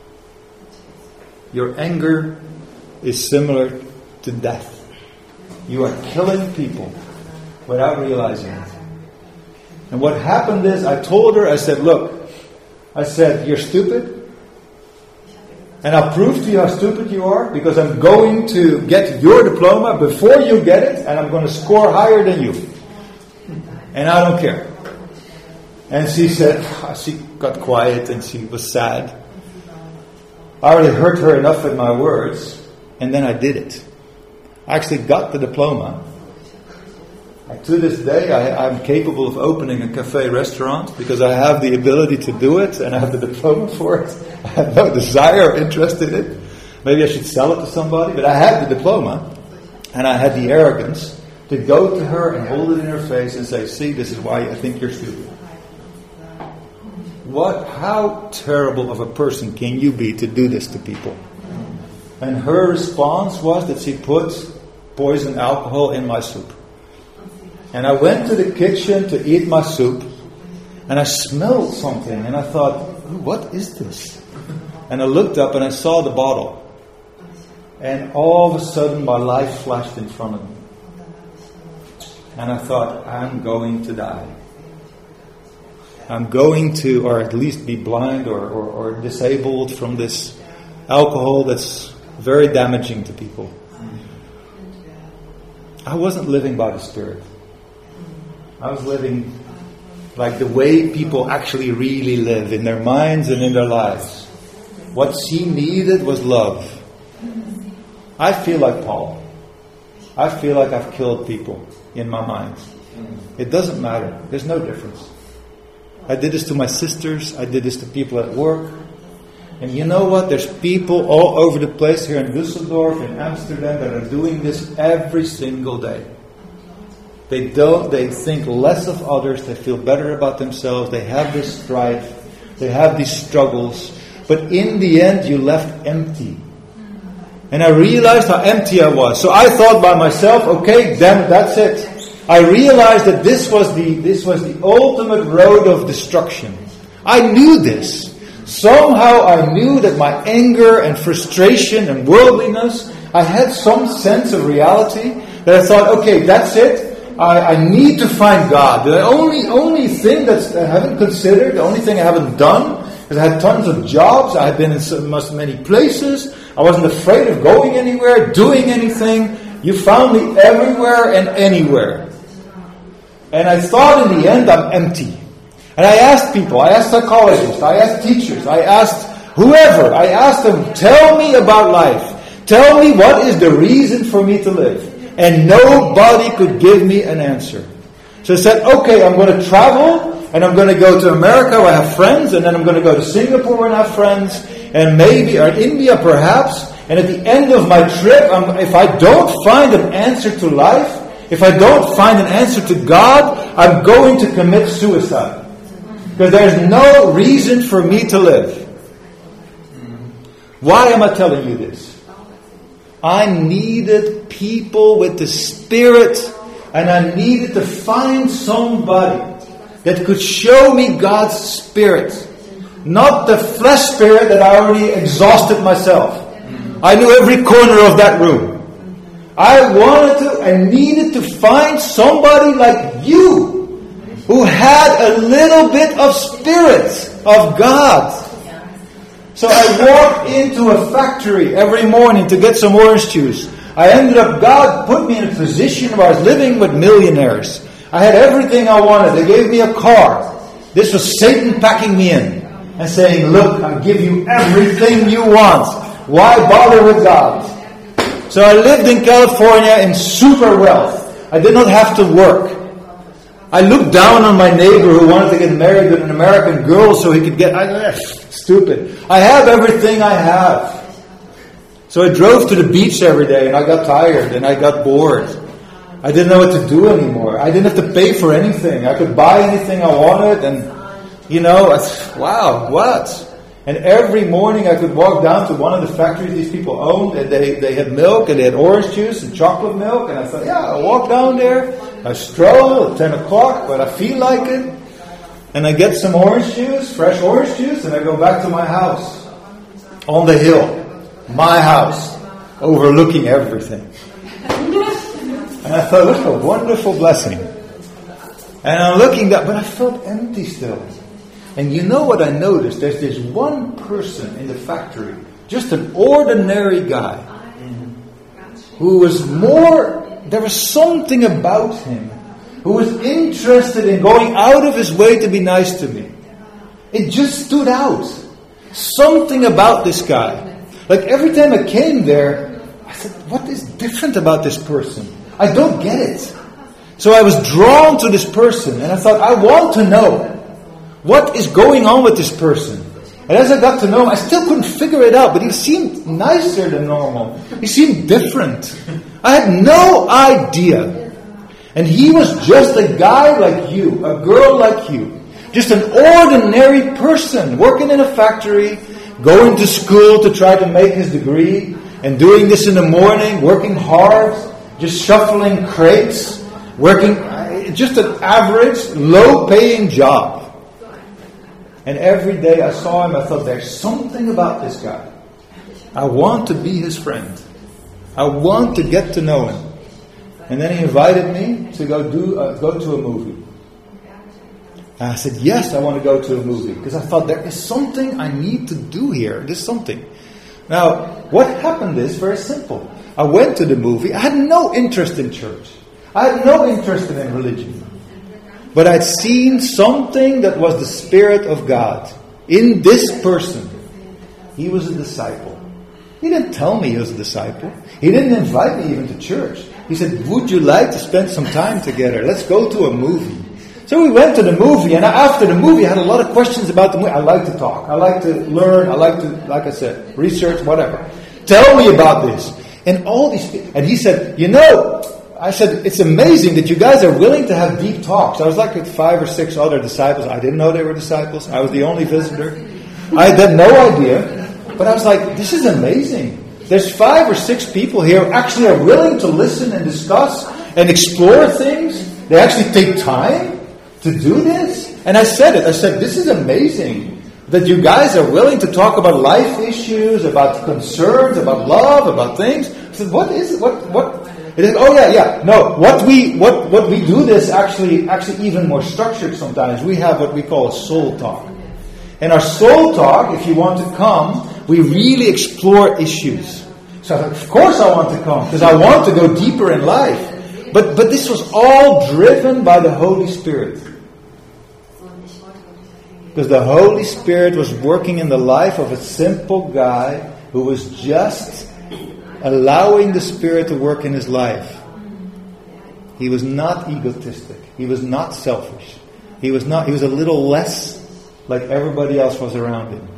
Your anger is similar to death. You are killing people without realizing it. And what happened is, I told her, I said, look, I said, you're stupid. And I'll prove to you how stupid you are because I'm going to get your diploma before you get it and I'm going to score higher than you. And I don't care. And she said, she got quiet and she was sad. I already hurt her enough with my words, and then I did it. I actually got the diploma. And to this day, I'm capable of opening a cafe restaurant because I have the ability to do it and I have the diploma for it. I have no desire or interest in it. Maybe I should sell it to somebody, but I had the diploma and I had the arrogance to go to her and hold it in her face and say, see, this is why I think you're stupid. how terrible of a person can you be to do this to people? And her response was that she put poison alcohol in my soup. And I went to the kitchen to eat my soup, and I smelled something, and I thought, what is this? And I looked up and I saw the bottle. And all of a sudden my life flashed in front of me. And I thought, I'm going to die. I'm going to, or at least be blind or disabled from this alcohol that's very damaging to people. I wasn't living by the Spirit. I was living like the way people actually really live in their minds and in their lives. What she needed was love. I feel like Paul. I feel like I've killed people in my mind. It doesn't matter. There's no difference. I did this to my sisters. I did this to people at work. And you know what? There's people all over the place here in Düsseldorf, in Amsterdam, that are doing this every single day. They think less of others. They feel better about themselves. They have this strife. They have these struggles. But in the end, you left empty. And I realized how empty I was. So I thought by myself, okay, damn, that's it. I realized that this was the ultimate road of destruction. I knew this. Somehow I knew that my anger and frustration and worldliness, I had some sense of reality that I thought, okay, that's it. I need to find God. The only thing that I haven't considered, the only thing I haven't done, because I had tons of jobs, I had been in so many places, I wasn't afraid of going anywhere, doing anything. You found me everywhere and anywhere. And I thought in the end I'm empty. And I asked people, I asked psychologists, I asked teachers, I asked whoever, I asked them, tell me about life. Tell me what is the reason for me to live. And nobody could give me an answer. So I said, okay, I'm going to travel, and I'm going to go to America where I have friends, and then I'm going to go to Singapore where I have friends, and maybe, or India perhaps, and at the end of my trip, if I don't find an answer to life, if I don't find an answer to God, I'm going to commit suicide. Because there's no reason for me to live. Why am I telling you this? I needed people with the Spirit, and I needed to find somebody that could show me God's Spirit. Not the flesh spirit that I already exhausted myself. I knew every corner of that room. I needed to find somebody like you, who had a little bit of Spirit of God. So I walked into a factory every morning to get some orange juice. God put me in a position where I was living with millionaires. I had everything I wanted. They gave me a car. This was Satan packing me in and saying, look, I'll give you everything you want. Why bother with God? So I lived in California in super wealth. I did not have to work. I looked down on my neighbor who wanted to get married with an American girl so he could stupid. I have everything I have. So I drove to the beach every day, and I got tired and I got bored. I didn't know what to do anymore. I didn't have to pay for anything. I could buy anything I wanted, and wow, what? And every morning I could walk down to one of the factories these people owned, and they had milk, and they had orange juice and chocolate milk, and I thought, I'll walk down there. I stroll at 10 o'clock, but I feel like it. And I get some orange juice, fresh orange juice, and I go back to my house. On the hill. My house. Overlooking everything. And I thought, what a wonderful blessing. And I'm looking down, but I felt empty still. And you know what I noticed? There's this one person in the factory, just an ordinary guy, who was there was something about him, who was interested in going out of his way to be nice to me. It just stood out. Something about this guy. Like every time I came there, I said, what is different about this person? I don't get it. So I was drawn to this person, and I thought, I want to know what is going on with this person. And as I got to know him, I still couldn't figure it out, but he seemed nicer than normal. He seemed different. I had no idea. And he was just a guy like you, a girl like you. Just an ordinary person working in a factory, going to school to try to make his degree, and doing this in the morning, working hard, just shuffling crates, working just an average, low-paying job. And every day I saw him, I thought, there's something about this guy. I want to be his friend. I want to get to know him. And then he invited me to go to a movie. And I said, yes, I want to go to a movie. Because I thought, there is something I need to do here. There's something. Now, what happened is very simple. I went to the movie. I had no interest in church. I had no interest in religion. But I'd seen something that was the Spirit of God in this person. He was a disciple. He didn't tell me he was a disciple. He didn't invite me even to church. He said, would you like to spend some time together? Let's go to a movie. So we went to the movie, and after the movie I had a lot of questions about the movie. I like to talk. I like to learn. I like to, like I said, research, whatever. Tell me about this. And all these people. And he said, I said, it's amazing that you guys are willing to have deep talks. I was like with 5 or 6 other disciples. I didn't know they were disciples. I was the only visitor. I had no idea. But I was like, this is amazing. There's 5 or 6 people here who actually are willing to listen and discuss and explore things. They actually take time to do this. And I said it. I said, this is amazing that you guys are willing to talk about life issues, about concerns, about love, about things. I said, what is it? What? It is, oh yeah. No, what we do this actually even more structured sometimes. We have what we call a soul talk. And our soul talk, if you want to come, we really explore issues. So of course I want to come, because I want to go deeper in life. But this was all driven by the Holy Spirit. Because the Holy Spirit was working in the life of a simple guy who was just allowing the Spirit to work in his life. He was not egotistic. He was not selfish. He was a little less like everybody else was around him.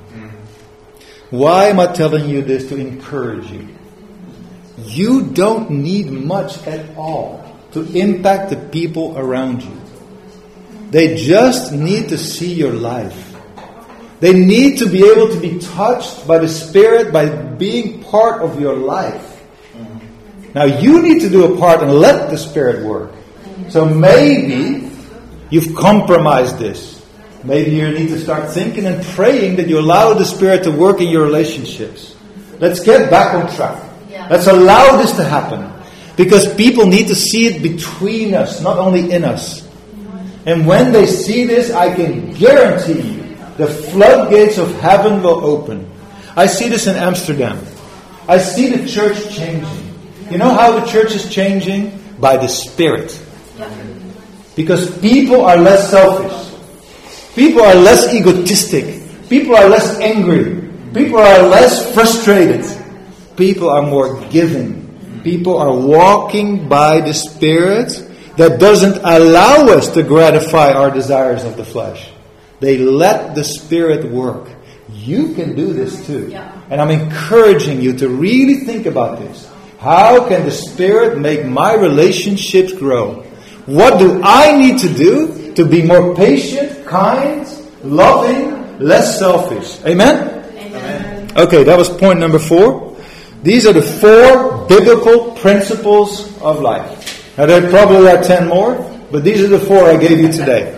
Why am I telling you this? To encourage you. You don't need much at all to impact the people around you. They just need to see your life. They need to be able to be touched by the Spirit by being part of your life. Now you need to do a part and let the Spirit work. So maybe you've compromised this. Maybe you need to start thinking and praying that you allow the Spirit to work in your relationships. Let's get back on track. Let's allow this to happen. Because people need to see it between us, not only in us. And when they see this, I can guarantee you, the floodgates of heaven will open. I see this in Amsterdam. I see the church changing. You know how the church is changing? By the Spirit. Because people are less selfish. People are less egotistic. People are less angry. People are less frustrated. People are more giving. People are walking by the Spirit that doesn't allow us to gratify our desires of the flesh. They let the Spirit work. You can do this too. And I'm encouraging you to really think about this. How can the Spirit make my relationships grow? What do I need to do to be more patient, kind, loving, less selfish? Amen? Amen. Okay, that was point number 4. These are the 4 biblical principles of life. Now there probably are 10 more, but these are the 4 I gave you today.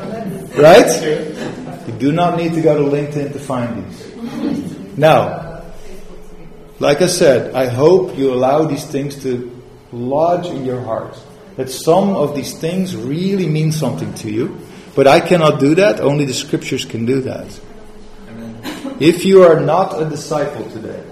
Right? You do not need to go to LinkedIn to find these. Now, like I said, I hope you allow these things to lodge in your heart. That some of these things really mean something to you. But I cannot do that. Only the Scriptures can do that. Amen. If you are not a disciple today,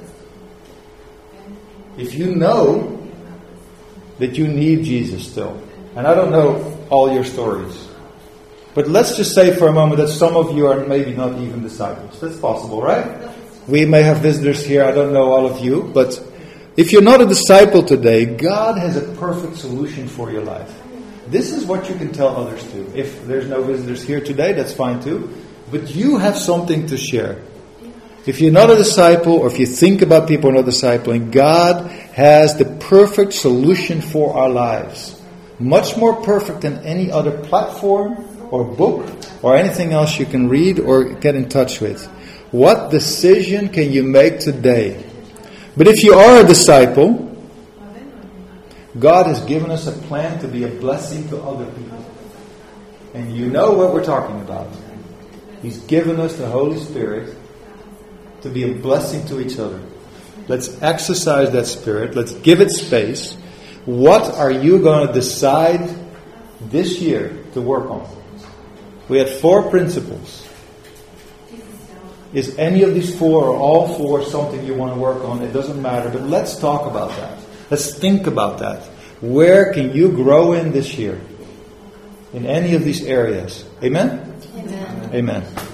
if you know that you need Jesus still, and I don't know all your stories, but let's just say for a moment that some of you are maybe not even disciples. That's possible, right? We may have visitors here. I don't know all of you, but if you're not a disciple today, God has a perfect solution for your life. This is what you can tell others too. If there's no visitors here today, that's fine too. But you have something to share. If you're not a disciple, or if you think about people not discipling, God has the perfect solution for our lives. Much more perfect than any other platform or book or anything else you can read or get in touch with. What decision can you make today? But if you are a disciple, God has given us a plan to be a blessing to other people. And you know what we're talking about. He's given us the Holy Spirit to be a blessing to each other. Let's exercise that Spirit. Let's give it space. What are you going to decide this year to work on? We had 4 principles. Is any of these 4 or all 4 something you want to work on? It doesn't matter. But let's talk about that. Let's think about that. Where can you grow in this year? In any of these areas. Amen? Amen. Amen.